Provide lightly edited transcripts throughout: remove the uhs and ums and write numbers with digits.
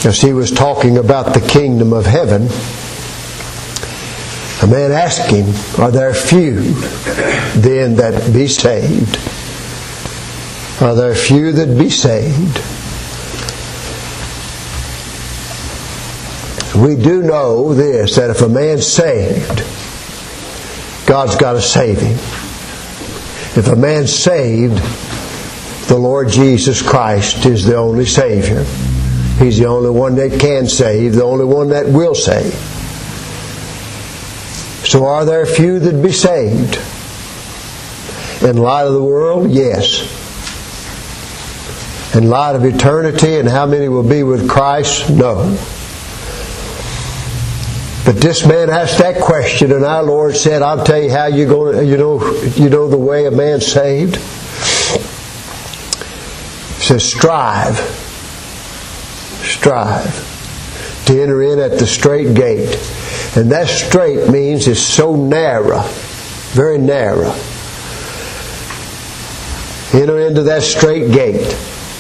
as he was talking about the kingdom of heaven, a man asked him, are there few then that be saved? Are there few that be saved? We do know this, that if a man's saved, God's got to save him. If a man's saved, the Lord Jesus Christ is the only Savior. He's the only one that can save, the only one that will save. So are there few that be saved? In light of the world, yes. In light of eternity and how many will be with Christ, no. But this man asked that question, and our Lord said, I'll tell you how you're going to, you know the way a man's saved? He says, strive to enter in at the straight gate. And that straight means it's so narrow, very narrow. Enter into that straight gate.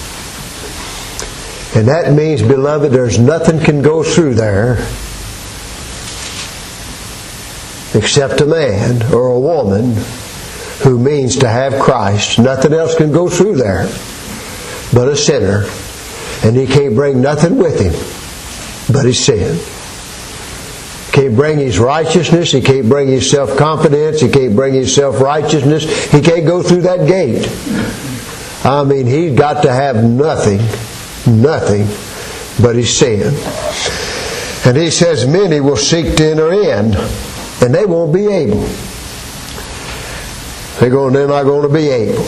And that means, beloved, there's nothing can go through there except a man or a woman who means to have Christ. Nothing else can go through there but a sinner. And he can't bring nothing with him but his sin. He can't bring his righteousness. He can't bring his self-confidence. He can't bring his self-righteousness. He can't go through that gate. I mean, he's got to have nothing but his sin. And he says many will seek to enter in, and they won't be able. They're not going to be able.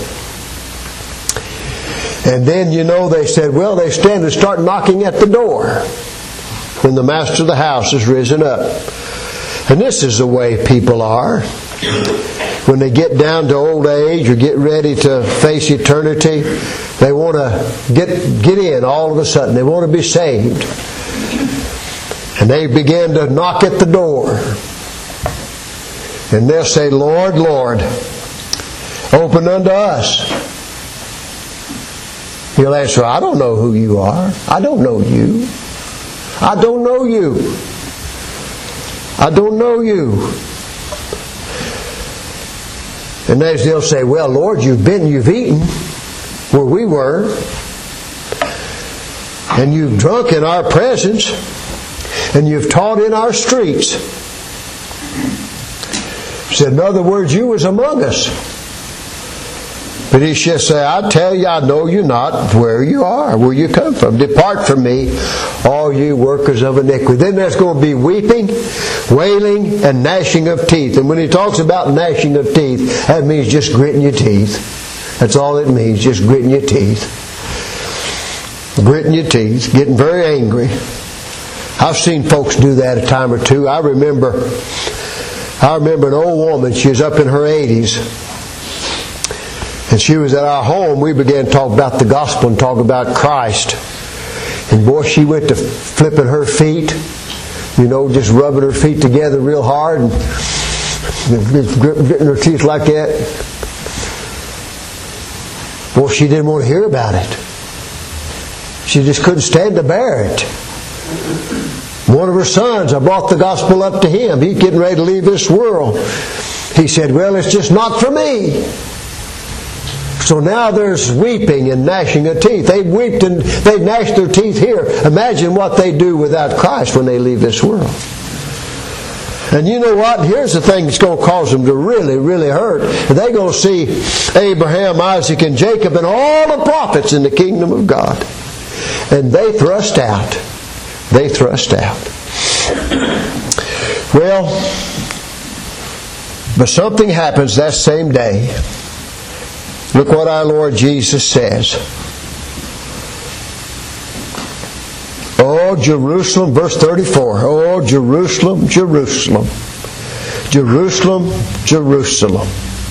And then, they said, well, they stand and start knocking at the door when the master of the house is risen up. And this is the way people are. When they get down to old age or get ready to face eternity, they want to get in all of a sudden. They want to be saved. And they begin to knock at the door. And they'll say, Lord, Lord, open unto us. He'll answer, I don't know who you are. I don't know you. I don't know you. I don't know you. And they'll say, well, Lord, you've eaten where we were. And you've drunk in our presence. And you've taught in our streets. He said, in other words, you was among us. But he shall say, I tell you, I know you not where you are, where you come from. Depart from me, all you workers of iniquity. Then there's going to be weeping, wailing, and gnashing of teeth. And when he talks about gnashing of teeth, that means just gritting your teeth. That's all it means, just gritting your teeth. Gritting your teeth, getting very angry. I've seen folks do that a time or two. I remember an old woman, she was up in her 80s. And she was at our home. We began to talk about the gospel and talk about Christ. And boy, she went to flipping her feet. Just rubbing her feet together real hard. And gritting her teeth like that. Boy, she didn't want to hear about it. She just couldn't stand to bear it. One of her sons, I brought the gospel up to him. He's getting ready to leave this world. He said, well, it's just not for me. So now there's weeping and gnashing of teeth. They wept and they gnashed their teeth here. Imagine what they do without Christ when they leave this world. And you know what? Here's the thing that's going to cause them to really, really hurt. They're going to see Abraham, Isaac, and Jacob and all the prophets in the kingdom of God. And they thrust out. They thrust out. Well, but something happens that same day. Look what our Lord Jesus says. Oh, Jerusalem, verse 34. Oh, Jerusalem, Jerusalem. Jerusalem, Jerusalem.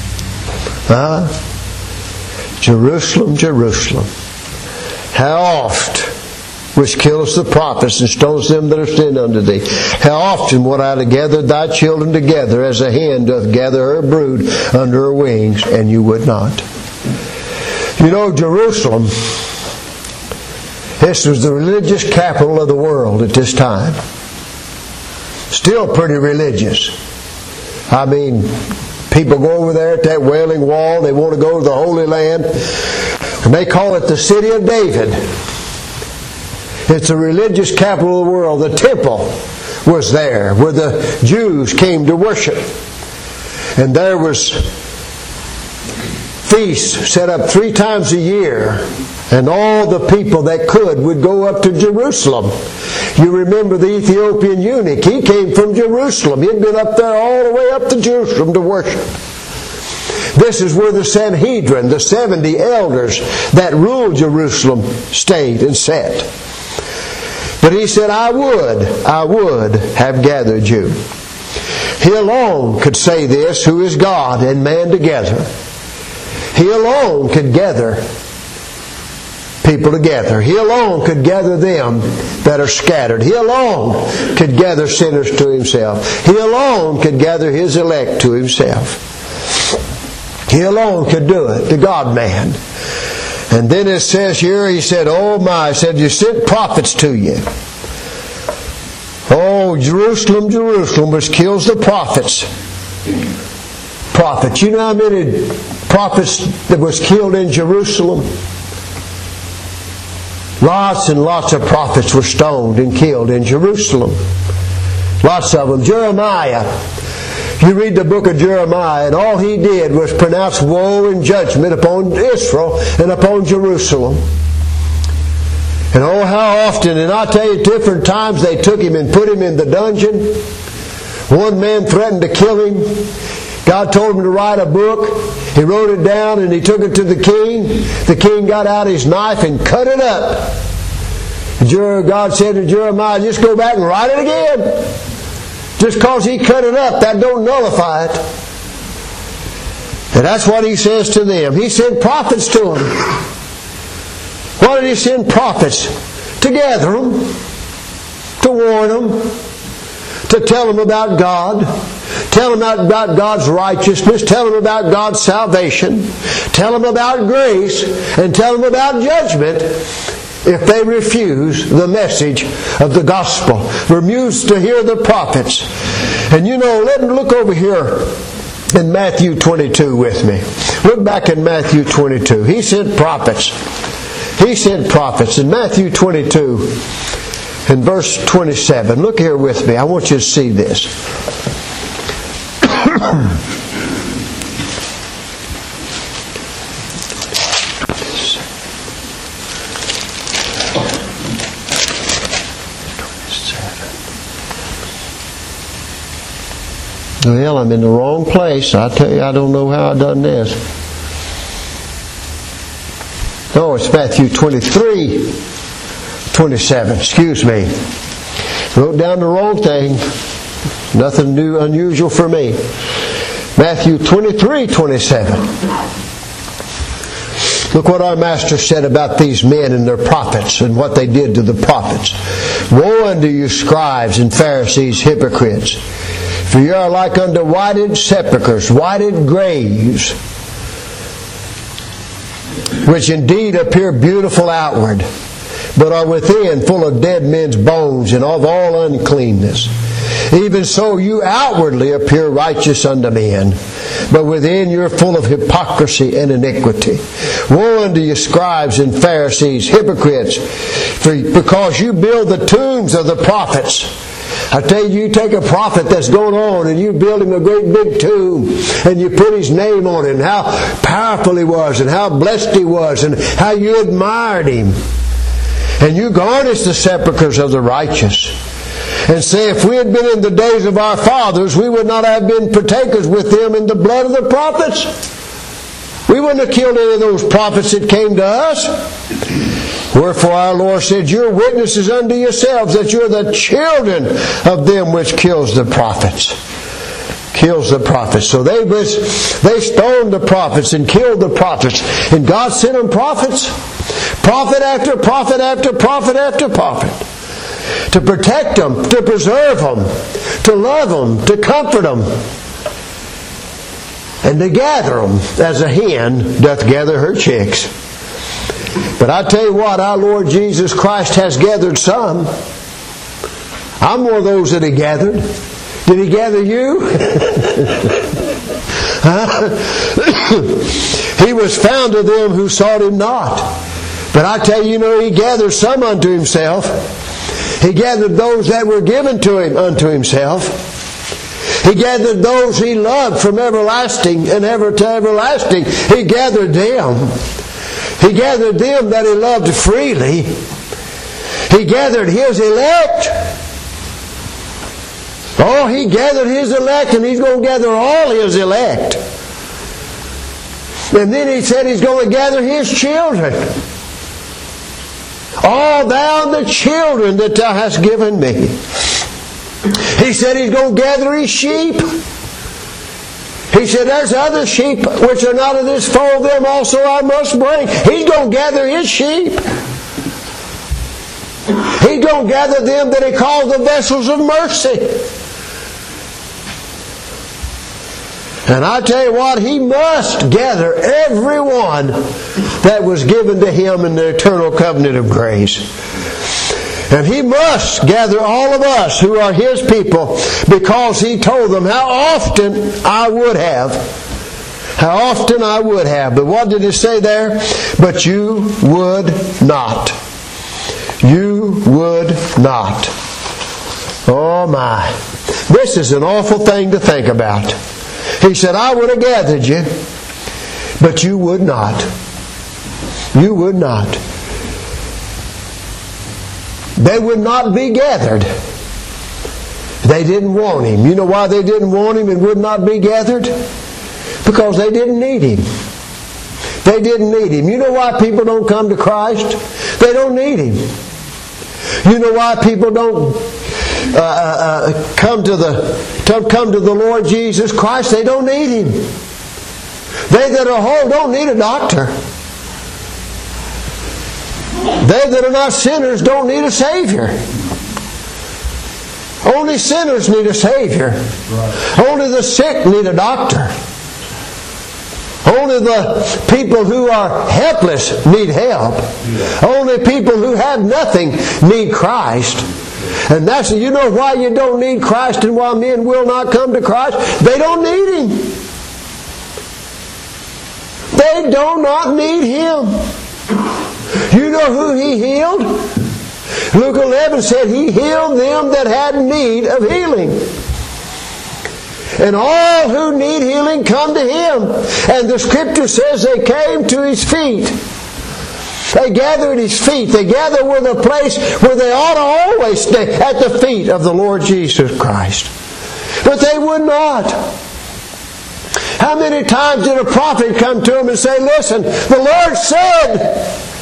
Jerusalem, Jerusalem. How oft, which killest the prophets and stones them that are sent unto thee. How often would I have gathered thy children together as a hen doth gather her brood under her wings, and you would not. Jerusalem This was the religious capital of the world at this time. Still pretty religious. I mean, people go over there at that Wailing Wall. They want to go to the Holy Land. And they call it the City of David. It's the religious capital of the world. The temple was there where the Jews came to worship. And there was feasts set up 3 times a year. And all the people that could would go up to Jerusalem. You remember the Ethiopian eunuch. He came from Jerusalem. He'd been up there all the way up to Jerusalem to worship. This is where the Sanhedrin, the 70 elders that ruled Jerusalem, stayed and sat. But he said, I would have gathered you. He alone could say this, who is God and man together. He alone could gather people together. He alone could gather them that are scattered. He alone could gather sinners to Himself. He alone could gather His elect to Himself. He alone could do it, the God-man. And then it says here, He said, oh my, He said, you sent prophets to you. Oh, Jerusalem, Jerusalem, which kills the prophets. Prophets. You know how many prophets that was killed in Jerusalem? Lots and lots of prophets were stoned and killed in Jerusalem. Lots of them. Jeremiah. You read the book of Jeremiah, and all he did was pronounce woe and judgment upon Israel and upon Jerusalem. And oh, how often, and I'll tell you, different times they took him and put him in the dungeon. One man threatened to kill him. God told him to write a book. He wrote it down and he took it to the king. The king got out his knife and cut it up. God said to Jeremiah, just go back and write it again. Just because he cut it up, that don't nullify it. And that's what he says to them. He sent prophets to them. Why did He send prophets? To gather them, to warn them, to tell them about God, tell them about God's righteousness, tell them about God's salvation, tell them about grace, and tell them about judgment if they refuse the message of the gospel. Refuse to hear the prophets. And you know, let me look over here in Matthew 22 with me. Look back in Matthew 22. He sent prophets. He sent prophets. In Matthew 22, in verse 27, look here with me. I want you to see this. Well, I'm in the wrong place. I tell you, I don't know how I done this. No, it's Matthew 23:27. Excuse me. Wrote down the wrong thing. Nothing new, unusual for me. Matthew 23:27. Look what our Master said about these men and their prophets and what they did to the prophets. Woe unto you, scribes and Pharisees, hypocrites! For you are like unto whited sepulchres, whited graves, which indeed appear beautiful outward, but are within full of dead men's bones and of all uncleanness. Even so you outwardly appear righteous unto men, but within you're full of hypocrisy and iniquity. Woe unto you, scribes and Pharisees, hypocrites, because you build the tombs of the prophets. I tell you, you take a prophet that's going on and you build him a great big tomb and you put his name on it and how powerful he was and how blessed he was and how you admired him. And you garnish the sepulchres of the righteous and say, if we had been in the days of our fathers, we would not have been partakers with them in the blood of the prophets. We wouldn't have killed any of those prophets that came to us. Wherefore our Lord said, you're witnesses unto yourselves that you're the children of them which kills the prophets. Kills the prophets. So they stoned the prophets and killed the prophets. And God sent them prophets. Prophet after prophet after prophet after prophet. To protect them, to preserve them, to love them, to comfort them. And to gather them as a hen doth gather her chicks. But I tell you what, our Lord Jesus Christ has gathered some. I'm one of those that He gathered. Did He gather you? He was found of them who sought Him not. But I tell you, He gathered some unto Himself. He gathered those that were given to Him unto Himself. He gathered those He loved from everlasting and ever to everlasting. He gathered them. He gathered them that He loved freely. He gathered His elect. Oh, He gathered His elect, and He's going to gather all His elect. And then He said He's going to gather His children. All thou and the children that Thou hast given me. He said He's going to gather His sheep. He said, there's other sheep which are not of this fold, them also I must bring. He's going to gather His sheep. He's going to gather them that He calls the vessels of mercy. And I tell you what, He must gather everyone that was given to Him in the eternal covenant of grace. And He must gather all of us who are His people, because He told them how often I would have. How often I would have. But what did He say there? But you would not. You would not. Oh my. This is an awful thing to think about. He said, I would have gathered you, but you would not. You would not. They would not be gathered. They didn't want Him. You know why they didn't want Him and would not be gathered? Because they didn't need Him. They didn't need Him. You know why people don't come to Christ? They don't need Him. You know why people don't come to the Lord Jesus Christ? They don't need Him. They that are whole don't need a doctor. They that are not sinners don't need a Savior. Only sinners need a Savior. Right. Only the sick need a doctor. Only the people who are helpless need help. Yeah. Only people who have nothing need Christ. And that's, you know why you don't need Christ and why men will not come to Christ? They don't need Him. They do not need Him. You know who He healed? Luke 11 said He healed them that had need of healing. And all who need healing come to Him. And the Scripture says they came to His feet. They gathered at His feet. They gathered with a place where they ought to always stay, at the feet of the Lord Jesus Christ. But they would not. How many times did a prophet come to him and say, listen, the Lord said,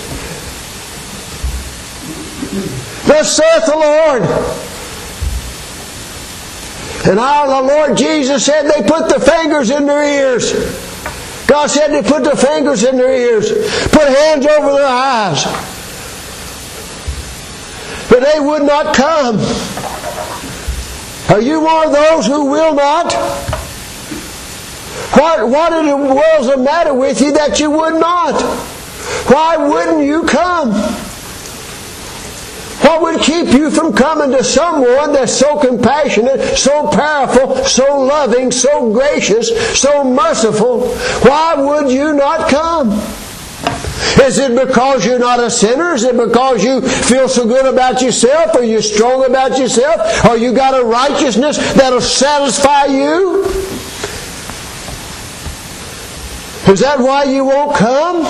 thus saith the Lord. And the Lord Jesus said they put the fingers in their ears. God said they put their fingers in their ears, put hands over their eyes. But they would not come. Are you one of those who will not? What in the world's the matter with you that you would not? Why wouldn't you come? What would keep you from coming to someone that's so compassionate, so powerful, so loving, so gracious, so merciful? Why would you not come? Is it because you're not a sinner? Is it because you feel so good about yourself? Or you're strong about yourself? Or you got a righteousness that'll satisfy you? Is that why you won't come?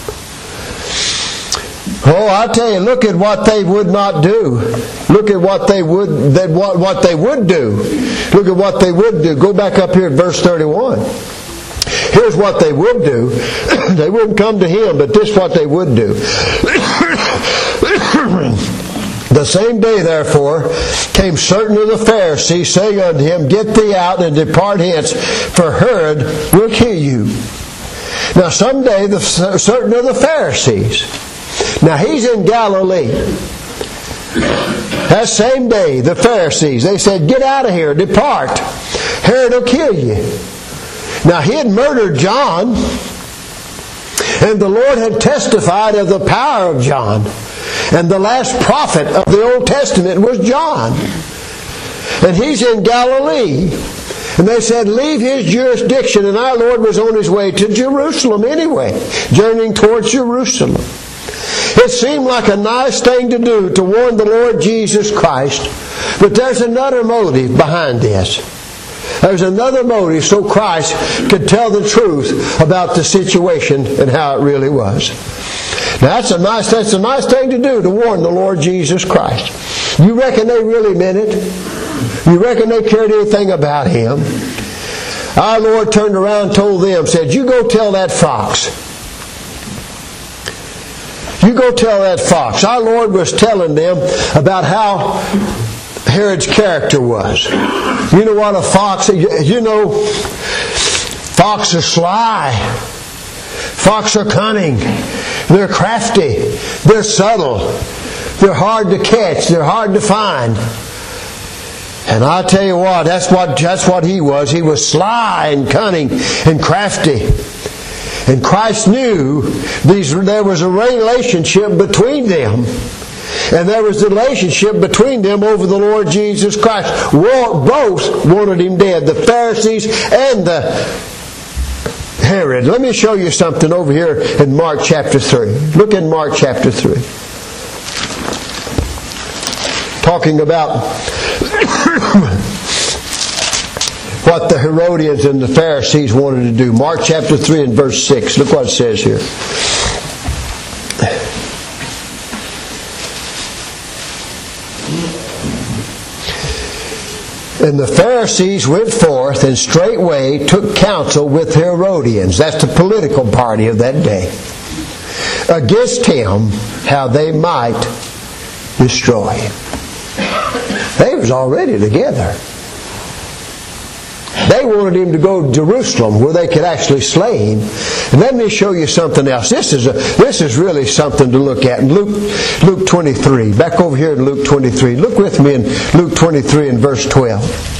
Oh, I tell you, look at what they would not do. Look at what they would do. Look at what they would do. Go back up here at verse 31. Here's what they would do. They wouldn't come to Him, but this is what they would do. The same day, therefore, came certain of the Pharisees, saying unto Him, Get thee out and depart hence, for Herod will kill you. Now, someday, certain of the Pharisees. Now, he's in Galilee. That same day, the Pharisees, they said, Get out of here, depart. Herod will kill you. Now, he had murdered John. And the Lord had testified of the power of John. And the last prophet of the Old Testament was John. And he's in Galilee. And they said, leave his jurisdiction. And our Lord was on his way to Jerusalem anyway, journeying towards Jerusalem. It seemed like a nice thing to do to warn the Lord Jesus Christ. But there's another motive behind this. There's another motive so Christ could tell the truth about the situation and how it really was. Now that's a nice thing to do, to warn the Lord Jesus Christ. You reckon they really meant it? You reckon they cared anything about Him? Our Lord turned around and told them, said, you go tell that fox. You go tell that fox. Our Lord was telling them about how Herod's character was. You know what a fox is? You know, fox are sly. Fox are cunning. They're crafty. They're subtle. They're hard to catch. They're hard to find. And I'll tell you what, that's what he was. He was sly and cunning and crafty. And Christ knew there was a relationship between them. And there was a relationship between them over the Lord Jesus Christ. Both wanted Him dead, the Pharisees and the Herod. Let me show you something over here in Mark chapter 3. Look in Mark chapter 3. Talking about what the Herodians and the Pharisees wanted to do. Mark chapter 3 and verse 6. Look what it says here. And the Pharisees went forth and straightway took counsel with the Herodians, that's the political party of that day, against him, how they might destroy him. They was already together. They wanted him to go to Jerusalem where they could actually slay him. And let me show you something else. This is really something to look at. In Luke 23. Back over here in Luke 23. Look with me in Luke 23 and verse 12.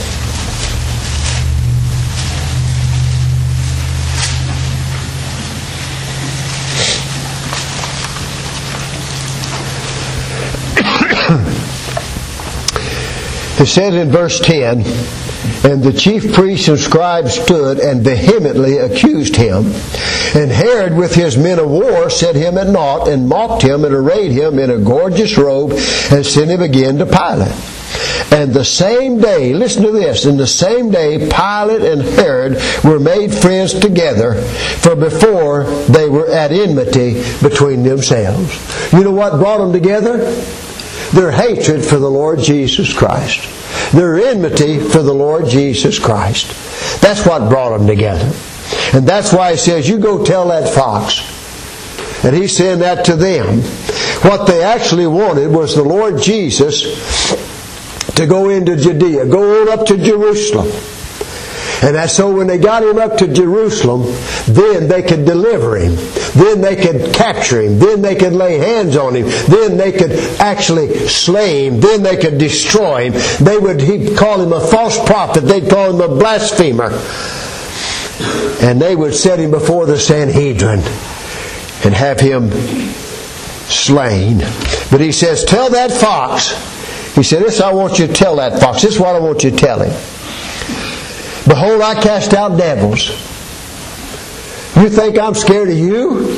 It says in verse 10, and the chief priests and scribes stood and vehemently accused him. And Herod with his men of war set him at naught, and mocked him, and arrayed him in a gorgeous robe, and sent him again to Pilate. And the same day, listen to this, in the same day Pilate and Herod were made friends together, for before they were at enmity between themselves. You know what brought them together? Their hatred for the Lord Jesus Christ. Their enmity for the Lord Jesus Christ. That's what brought them together. And that's why he says, you go tell that fox. And he's saying that to them. What they actually wanted was the Lord Jesus to go into Judea, go on up to Jerusalem. And that's so when they got him up to Jerusalem, then they could deliver him. Then they could capture him. Then they could lay hands on him. Then they could actually slay him. Then they could destroy him. He'd call him a false prophet. They'd call him a blasphemer. And they would set him before the Sanhedrin and have him slain. But he says, tell that fox. He said, this I want you to tell that fox. This is what I want you to tell him. Behold, I cast out devils. You think I'm scared of you?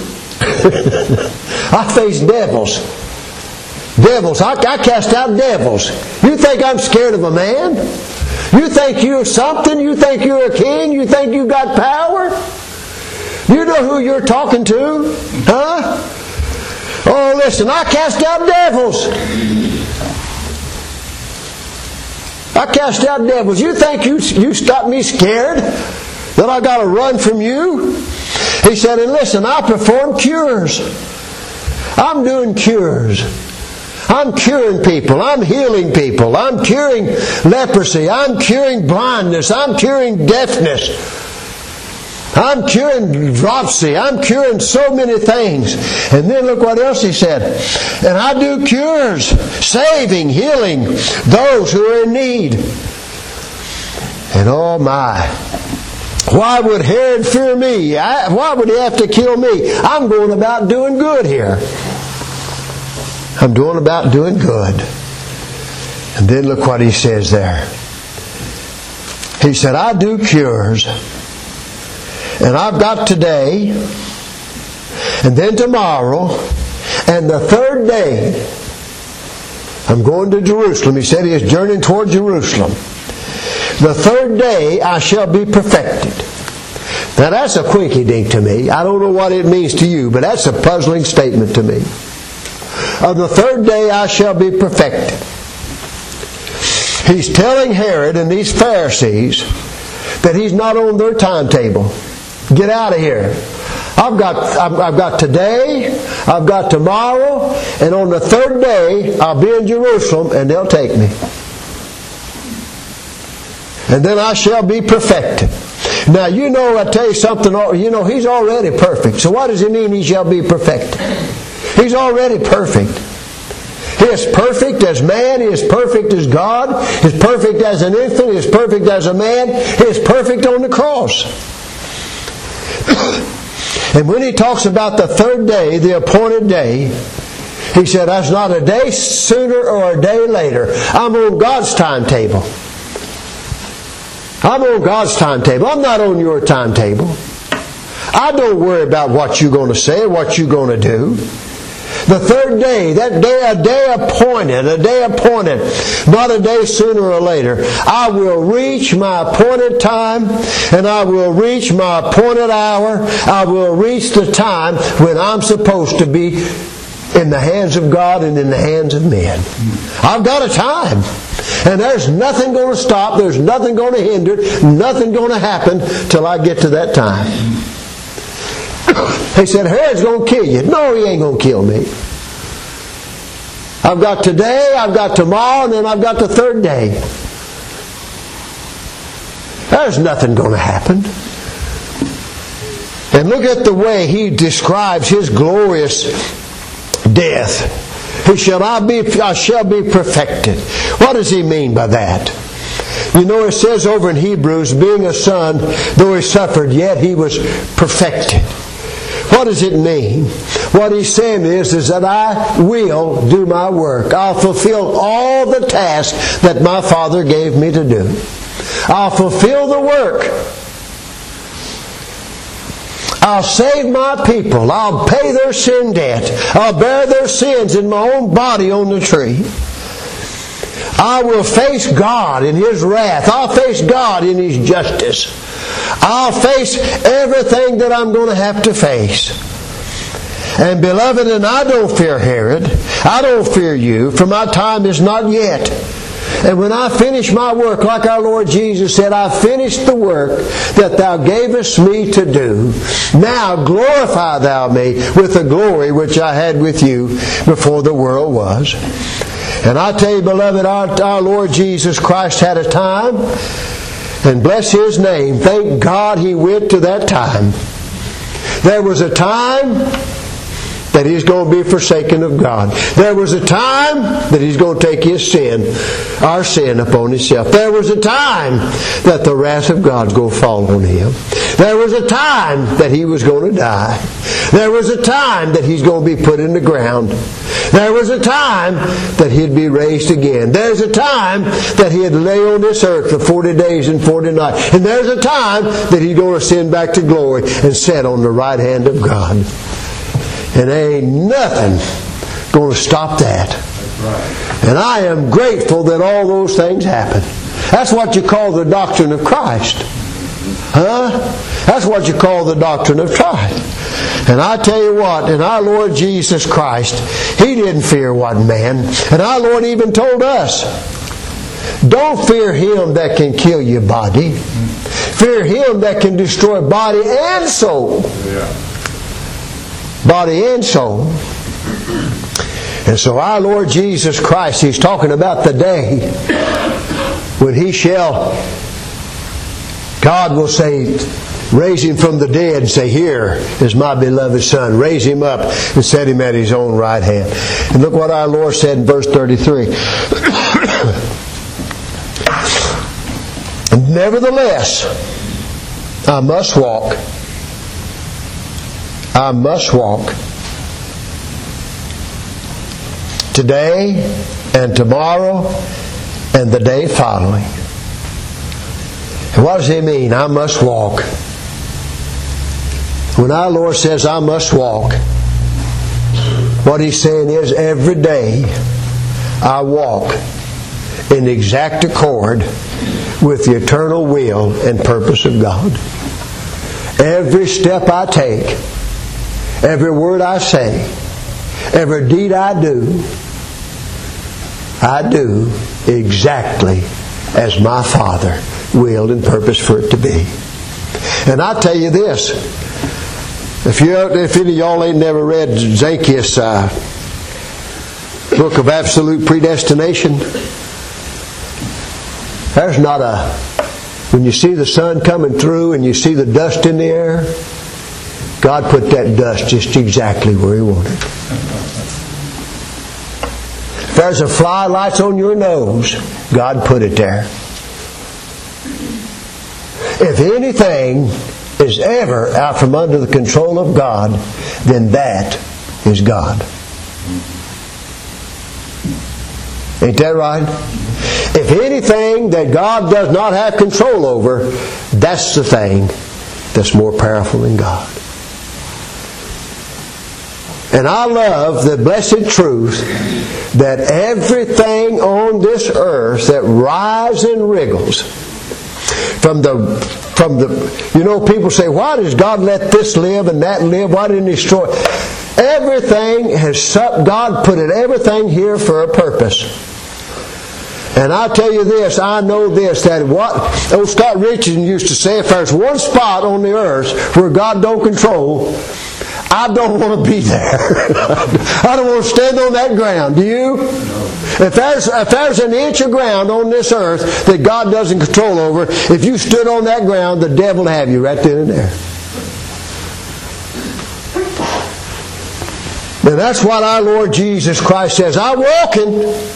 I face devils. Devils. I cast out devils. You think I'm scared of a man? You think you're something? You think you're a king? You think you got power? You know who you're talking to? Huh? Oh, listen, I cast out devils. I cast out devils. You think you stop me scared? That I got to run from you? He said, and listen, I perform cures. I'm doing cures. I'm curing people. I'm healing people. I'm curing leprosy. I'm curing blindness. I'm curing deafness. I'm curing dropsy. I'm curing so many things. And then look what else he said. And I do cures, saving, healing those who are in need. And oh my, Why would Herod fear me? Why would he have to kill me? I'm going about doing good here. I'm doing about doing good. And then look what he says there. He said, I do cures. And I've got today, and then tomorrow, and the third day, I'm going to Jerusalem. He said he is journeying toward Jerusalem. The third day I shall be perfected. Now that's a quinky-dink to me. I don't know what it means to you, but that's a puzzling statement to me. On the third day I shall be perfected. He's telling Herod and these Pharisees that he's not on their timetable. Get out of here. I've got today, I've got tomorrow, and on the third day I'll be in Jerusalem and they'll take me. And then I shall be perfected. Now, I tell you something, he's already perfect. So what does it mean he shall be perfected? He's already perfect. He is perfect as man. He is perfect as God. He is perfect as an infant. He is perfect as a man. He is perfect on the cross. And when he talks about the third day, the appointed day, he said, that's not a day sooner or a day later. I'm on God's timetable. I'm on God's timetable. I'm not on your timetable. I don't worry about what you're going to say or what you're going to do. The third day, that day, a day appointed, not a day sooner or later. I will reach my appointed time, and I will reach my appointed hour. I will reach the time when I'm supposed to be in the hands of God and in the hands of men. I've got a time. And there's nothing going to stop, there's nothing going to hinder, nothing going to happen till I get to that time. He said, Herod's going to kill you. No, he ain't going to kill me. I've got today, I've got tomorrow, and then I've got the third day. There's nothing going to happen. And look at the way he describes his glorious death. He said, I shall be perfected. What does he mean by that? It says over in Hebrews, being a son, though he suffered, yet he was perfected. What does it mean? What he's saying is that I will do my work. I'll fulfill all the tasks that my Father gave me to do. I'll fulfill the work. I'll save my people. I'll pay their sin debt. I'll bear their sins in my own body on the tree. I will face God in His wrath. I'll face God in His justice. I'll face everything that I'm going to have to face. And beloved, and I don't fear Herod. I don't fear you, for my time is not yet. And when I finish my work, like our Lord Jesus said, I finished the work that Thou gavest me to do. Now glorify Thou me with the glory which I had with you before the world was. And I tell you, beloved, our Lord Jesus Christ had a time, and bless His name, thank God He went to that time. There was a time that He's going to be forsaken of God. There was a time that He's going to take His sin, our sin, upon Himself. There was a time that the wrath of God's going to fall on Him. There was a time that He was going to die. There was a time that He's going to be put in the ground. There was a time that He'd be raised again. There's a time that He'd lay on this earth for 40 days and 40 nights. And there's a time that He's going to ascend back to glory and sit on the right hand of God. And there ain't nothing going to stop that. And I am grateful that all those things happen. That's what you call the doctrine of Christ. Huh? That's what you call the doctrine of Christ. And I tell you what, in our Lord Jesus Christ, He didn't fear one man. And our Lord even told us, don't fear him that can kill your body. Fear Him that can destroy body and soul. Body and soul. And so our Lord Jesus Christ, He's talking about the day when He shall, God will say, raise Him from the dead and say, here is my beloved Son. Raise Him up and set Him at His own right hand. And look what our Lord said in verse 33. Nevertheless, I must walk. I must walk. Today and tomorrow and the day following. And what does He mean? I must walk. When our Lord says I must walk, what He's saying is every day I walk in exact accord with the eternal will and purpose of God. Every step I take, every word I say, every deed I do exactly as my Father willed and purposed for it to be. And I tell you this, if any of y'all ain't never read Zacchaeus' book of absolute predestination, there's not when you see the sun coming through and you see the dust in the air, God put that dust just exactly where He wanted it. If there's a fly lights on your nose, God put it there. If anything is ever out from under the control of God, then that is God. Ain't that right? If anything that God does not have control over, that's the thing that's more powerful than God. And I love the blessed truth that everything on this earth that writhes and wriggles from the people say, why does God let this live and that live? Why didn't He destroy? Everything God put everything here for a purpose. And I tell you this, I know this, that what old Scott Richardson used to say, if there's one spot on the earth where God don't control, I don't want to be there. I don't want to stand on that ground. Do you? If there's an inch of ground on this earth that God doesn't control over, if you stood on that ground, the devil will have you right then and there. And that's what our Lord Jesus Christ says. I'm walking.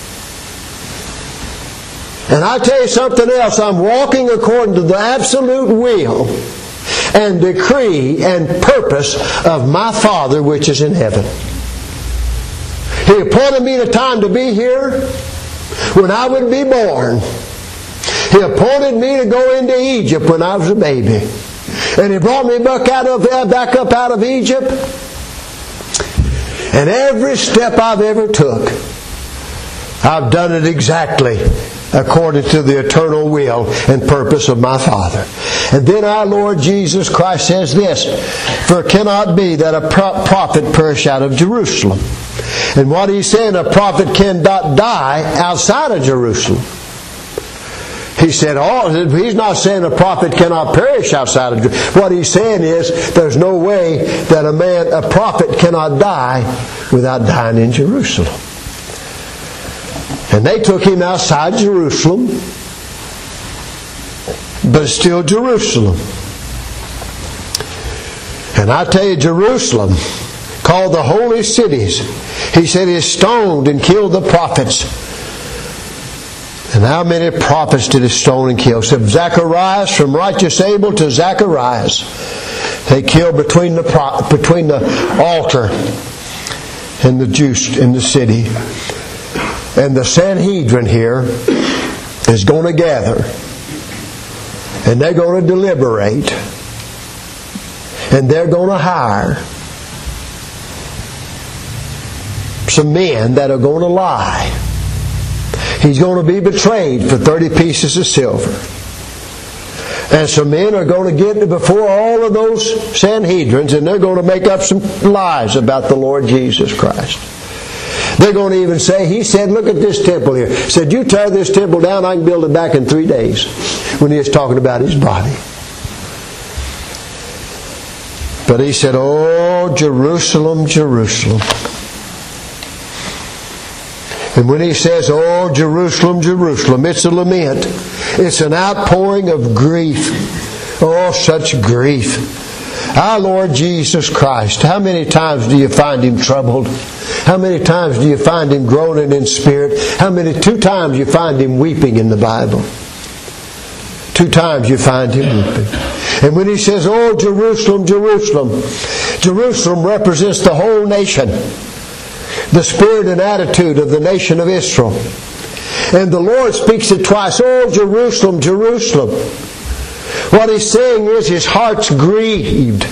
And I tell you something else. I'm walking according to the absolute will and decree and purpose of my Father which is in heaven. He appointed me the time to be here when I would be born. He appointed me to go into Egypt when I was a baby. And He brought me back up out of Egypt. And every step I've ever took, I've done it exactly according to the eternal will and purpose of my Father. And then our Lord Jesus Christ says this, for it cannot be that a prophet perish out of Jerusalem. And what He's saying, a prophet cannot die outside of Jerusalem. He said, He's not saying a prophet cannot perish outside of Jerusalem. What He's saying is, there's no way that a prophet cannot die without dying in Jerusalem. And they took Him outside Jerusalem, but it's still Jerusalem. And I tell you, Jerusalem, called the holy cities, He said He stoned and killed the prophets. And how many prophets did He stone and kill? So Zacharias, from righteous Abel to Zacharias, they killed between the altar and the Jews in the city. And the Sanhedrin here is going to gather. And they're going to deliberate. And they're going to hire some men that are going to lie. He's going to be betrayed for 30 pieces of silver. And some men are going to get before all of those Sanhedrins, and they're going to make up some lies about the Lord Jesus Christ. They're going to even say, He said, look at this temple here. He said, you tear this temple down, I can build it back in 3 days. When He was talking about His body. But He said, oh, Jerusalem, Jerusalem. And when He says, oh, Jerusalem, Jerusalem, it's a lament. It's an outpouring of grief. Oh, such grief. Our Lord Jesus Christ, how many times do you find Him troubled? How many times do you find Him groaning in spirit? 2 times you find Him weeping in the Bible. 2 times you find Him weeping. And when he says, "Oh, Jerusalem, Jerusalem," Jerusalem represents the whole nation, the spirit and attitude of the nation of Israel. And the Lord speaks it twice, "Oh, Jerusalem, Jerusalem." What he's saying is his heart's grieved.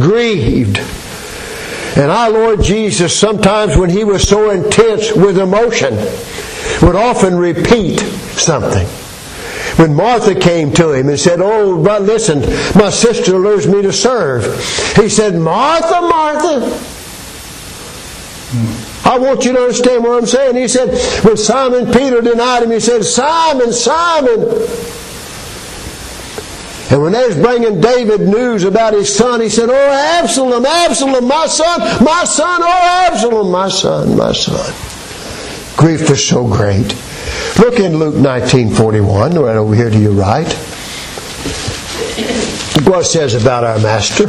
And our Lord Jesus, sometimes when he was so intense with emotion, would often repeat something. When Martha came to him and said, "Oh, but listen, my sister lures me to serve," he said, "Martha, Martha." I want you to understand what I'm saying. He said, when Simon Peter denied him, he said, "Simon, Simon." And when they was bringing David news about his son, he said, "Oh, Absalom, Absalom, my son, oh, Absalom, my son, my son." Grief was so great. Look in Luke 19:41, right over here to your right. What it says about our Master.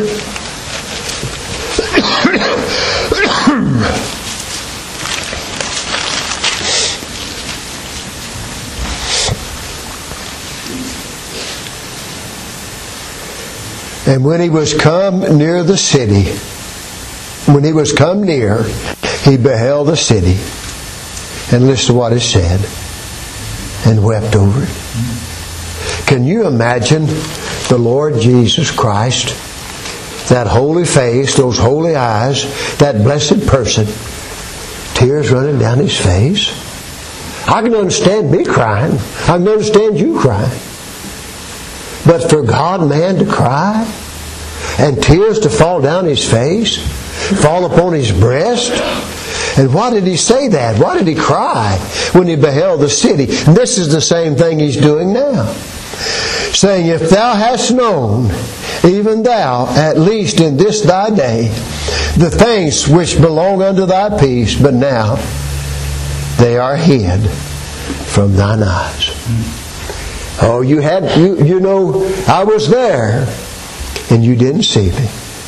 And when he was come near the city, when he was come near, he beheld the city. And listen to what it said. And wept over it. Can you imagine the Lord Jesus Christ, that holy face, those holy eyes, that blessed person, tears running down his face? I can understand me crying. I can understand you crying. But for God, man, to cry and tears to fall down his face, fall upon his breast. And why did he say that? Why did he cry when he beheld the city? And this is the same thing he's doing now. Saying, "If thou hast known, even thou, at least in this thy day, the things which belong unto thy peace, but now they are hid from thine eyes." Oh, you know, I was there, and you didn't see me.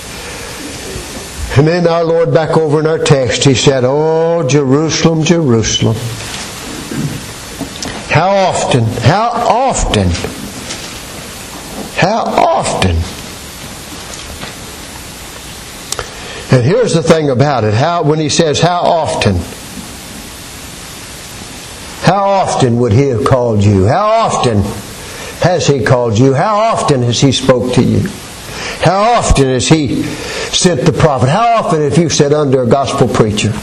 And then our Lord, back over in our text, he said, "Oh, Jerusalem, Jerusalem. How often, how often, how often." And here's the thing about it. When he says, "How often," how often would he have called you? How often has he called you? How often has he spoke to you? How often has he sent the prophet? How often have you sat under a gospel preacher?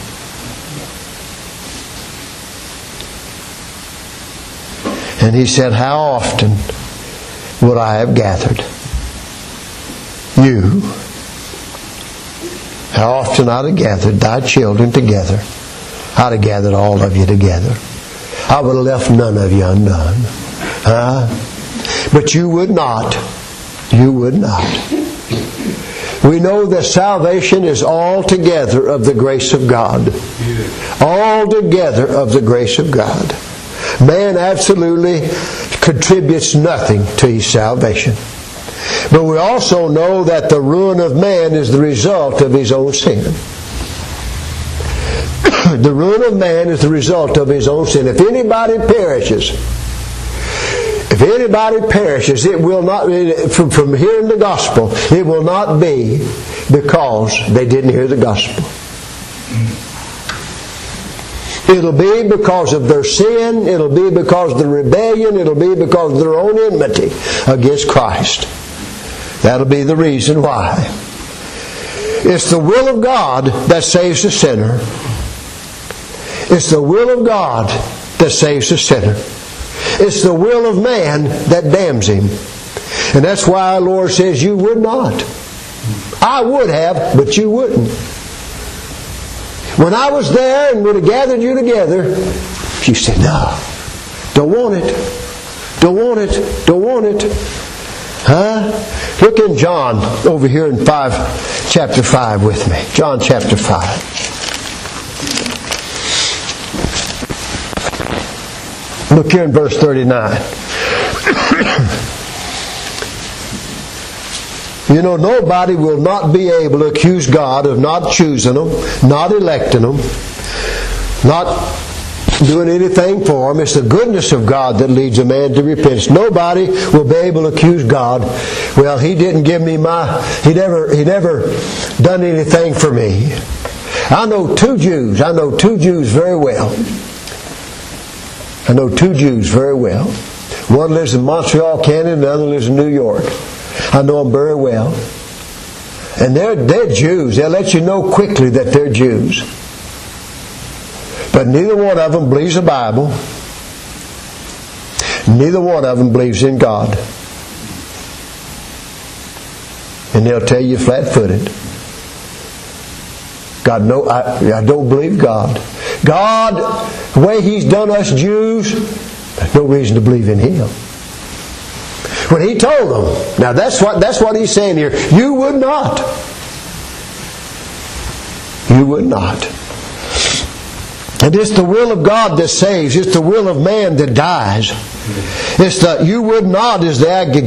And he said, "How often would I have gathered you? How often I'd have gathered thy children together. I'd have gathered all of you together. I would have left none of you undone." But you would not. You would not. We know that salvation is altogether of the grace of God. Altogether of the grace of God. Man absolutely contributes nothing to his salvation. But we also know that the ruin of man is the result of his own sin. The ruin of man is the result of his own sin. If anybody perishes, it will not, from hearing the gospel, it will not be because they didn't hear the gospel. It'll be because of their sin, it'll be because of the rebellion, it'll be because of their own enmity against Christ. That'll be the reason why. It's the will of God that saves the sinner. It's the will of God that saves the sinner. It's the will of man that damns him. And that's why our Lord says, "You would not." I would have, but you wouldn't. When I was there and would have gathered you together, you said, "No, don't want it. Don't want it. Don't want it." Look in John over here in chapter 5 with me. John chapter 5. Look here in verse 39. You know, nobody will not be able to accuse God of not choosing them, not electing them, not doing anything for them. It's the goodness of God that leads a man to repentance. Nobody will be able to accuse God. Well, He didn't give me He never done anything for me. I know two Jews very well. I know two Jews very well. One lives in Montreal, Canada, and the other lives in New York. I know them very well. And they're Jews. They'll let you know quickly that they're Jews. But neither one of them believes the Bible. Neither one of them believes in God. And they'll tell you flat-footed, God, no, I don't believe God. God, the way He's done us Jews, there's no reason to believe in Him. When He told them, now that's what He's saying here. You would not. You would not. And it's the will of God that saves. It's the will of man that dies. It's the you would not is the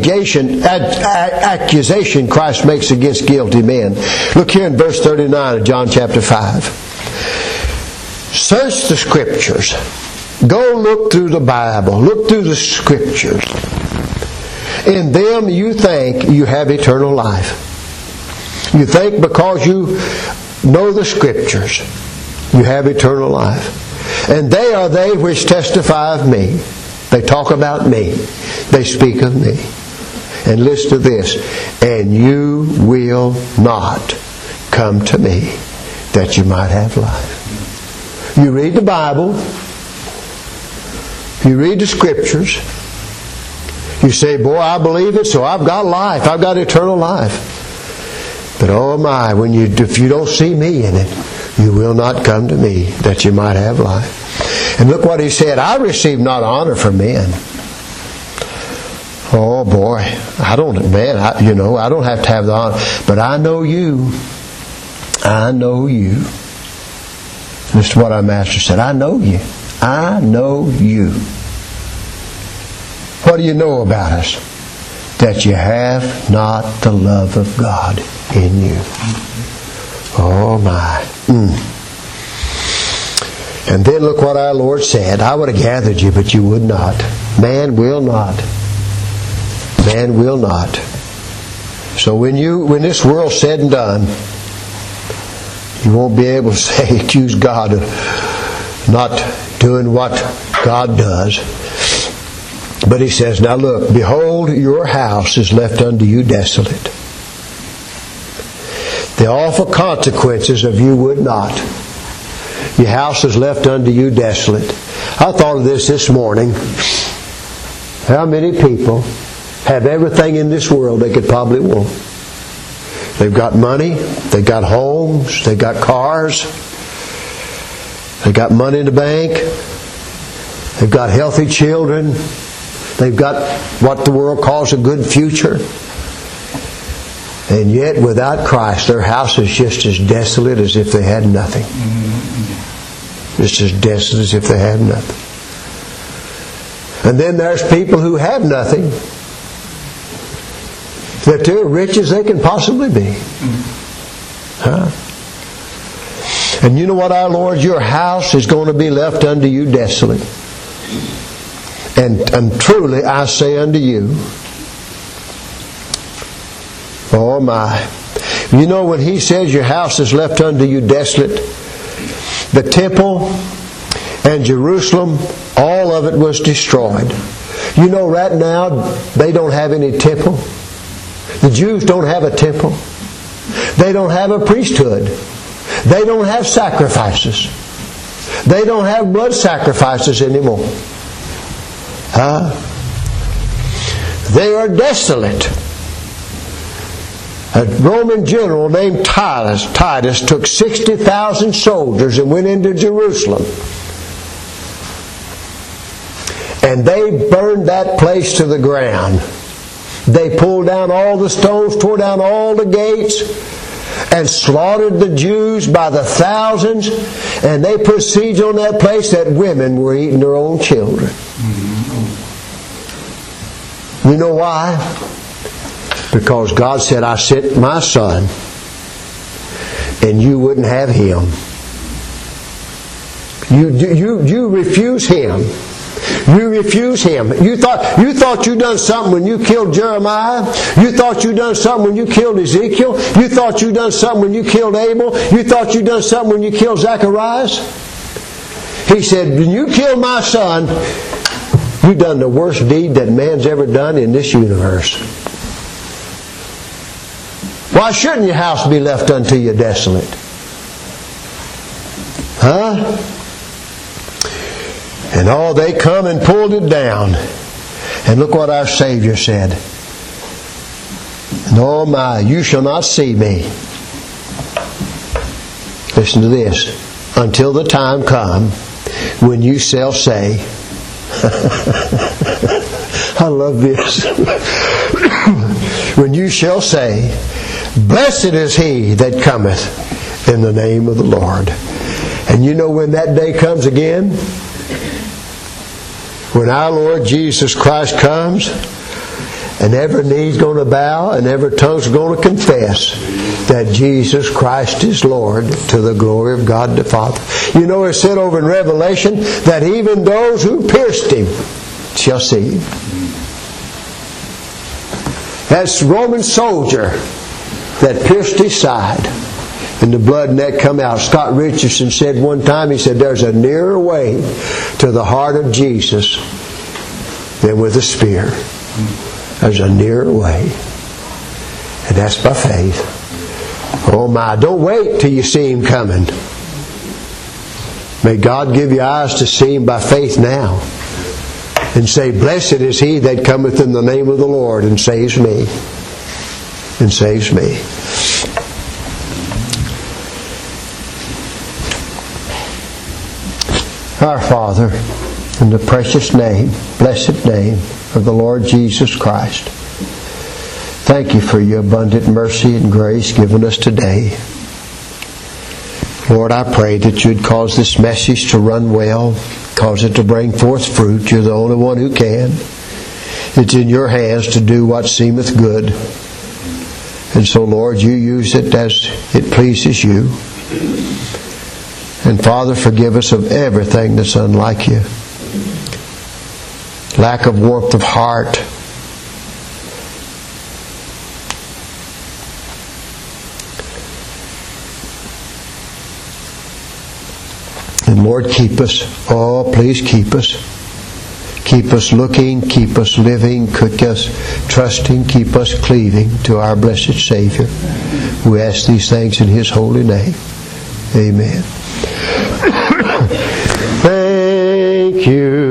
accusation Christ makes against guilty men. Look here in verse 39 of John chapter 5. Search the Scriptures. Go look through the Bible. Look through the Scriptures. In them you think you have eternal life. You think because you know the Scriptures, you have eternal life. And they are they which testify of me. They talk about me. They speak of me. And listen to this. And you will not come to me that you might have life. You read the Bible. You read the Scriptures. You say, boy, I believe it, so I've got life. I've got eternal life. But oh my, if you don't see me in it, you will not come to me that you might have life. And look what He said. I receive not honor from men. Oh boy, I don't have to have the honor. But I know you. I know you. This is what our Master said. I know you. I know you. What do you know about us? That you have not the love of God in you. Oh my. And then look what our Lord said. I would have gathered you, but you would not. Man will not. Man will not. So when this world's said and done, you won't be able to accuse God of not doing what God does. But He says, now look, behold, your house is left unto you desolate. The awful consequences of you would not. Your house is left unto you desolate. I thought of this morning. How many people have everything in this world they could probably want? They've got money, they've got homes, they've got cars, they've got money in the bank, they've got healthy children, they've got what the world calls a good future. And yet, without Christ, their house is just as desolate as if they had nothing. Just as desolate as if they had nothing. And then there's people who have nothing, that they're rich as they can possibly be. Huh? And you know what, our Lord? Your house is going to be left unto you desolate. And truly I say unto you, oh my. You know when He says your house is left unto you desolate, the temple and Jerusalem, all of it was destroyed. You know right now they don't have any temple. The Jews don't have a temple. They don't have a priesthood. They don't have sacrifices. They don't have blood sacrifices anymore. They are desolate. A Roman general named Titus took 60,000 soldiers and went into Jerusalem. And they burned that place to the ground. They pulled down all the stones, tore down all the gates, and slaughtered the Jews by the thousands. And they put siege on that place that women were eating their own children. You know why? Because God said, I sent my Son, and you wouldn't have Him. You refuse Him. You refuse Him. You thought you done something when you killed Jeremiah. You thought you done something when you killed Ezekiel. You thought you done something when you killed Abel. You thought you done something when you killed Zacharias. He said, when you killed my son, you've done the worst deed that man's ever done in this universe. Why shouldn't your house be left unto you desolate? Huh? And they come and pulled it down. And look what our Savior said. And oh my, you shall not see me. Listen to this. Until the time come when you shall say, I love this. When you shall say, blessed is he that cometh in the name of the Lord. And you know when that day comes again? When our Lord Jesus Christ comes, and every knee's going to bow and every tongue's going to confess that Jesus Christ is Lord, to the glory of God the Father. You know, it's said over in Revelation that even those who pierced Him shall see Him. That's the Roman soldier that pierced His side, and the blood and that come out. Scott Richardson said one time, he said, there's a nearer way to the heart of Jesus than with a spear. There's a nearer way. And that's by faith. Oh my, don't wait till you see Him coming. May God give you eyes to see Him by faith now. And say, blessed is he that cometh in the name of the Lord and saves me. And saves me. Our Father, in the precious name, blessed name of the Lord Jesus Christ, thank you for your abundant mercy and grace given us today. Lord, I pray that you'd cause this message to run well, cause it to bring forth fruit. You're the only one who can. It's in your hands to do what seemeth good. And so, Lord, you use it as it pleases you. And Father, forgive us of everything that's unlike you. Lack of warmth of heart. And Lord, keep us. Oh, please keep us. Keep us looking, keep us living, keep us trusting, keep us cleaving to our blessed Savior. We ask these things in His holy name. Amen. Thank you.